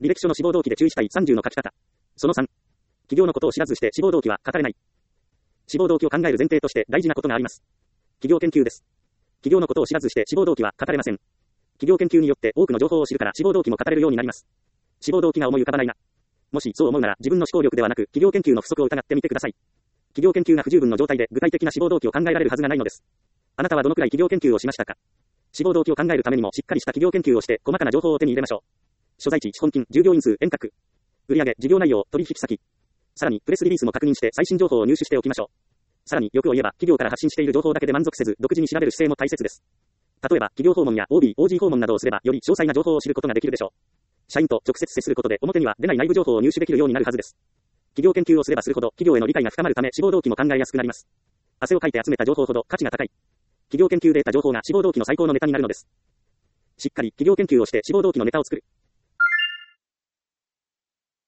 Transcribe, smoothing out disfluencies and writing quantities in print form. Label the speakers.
Speaker 1: 履歴書の志望動機で注意したい30の書き方。その3。企業のことを知らずして志望動機は書かれない。志望動機を考える前提として大事なことがあります。企業研究です。企業のことを知らずして志望動機は書かれません。企業研究によって多くの情報を知るから志望動機も書かれるようになります。志望動機が思い浮かばないな。もしそう思うなら自分の思考力ではなく企業研究の不足を疑ってみてください。企業研究が不十分の状態で具体的な志望動機を考えられるはずがないのです。あなたはどのくらい企業研究をしましたか？志望動機を考えるためにもしっかりした企業研究をして細かな情報を手に入れましょう。所在地、資本金、従業員数、遠隔。売上、事業内容、取引先。さらにプレスリリースも確認して最新情報を入手しておきましょう。さらに欲を言えば企業から発信している情報だけで満足せず独自に調べる姿勢も大切です、例えば企業訪問や OB、OG 訪問などをすればより詳細な情報を知ることができるでしょう。社員と直接接することで表には出ない内部情報を入手できるようになるはずです。企業研究をすればするほど企業への理解が深まるため志望動機も考えやすくなります。汗をかいて集めた情報ほど価値が高い。企業研究で得た情報が志望動機の最高のネタになるのです。しっかり企業研究をして志望動機のネタを作る。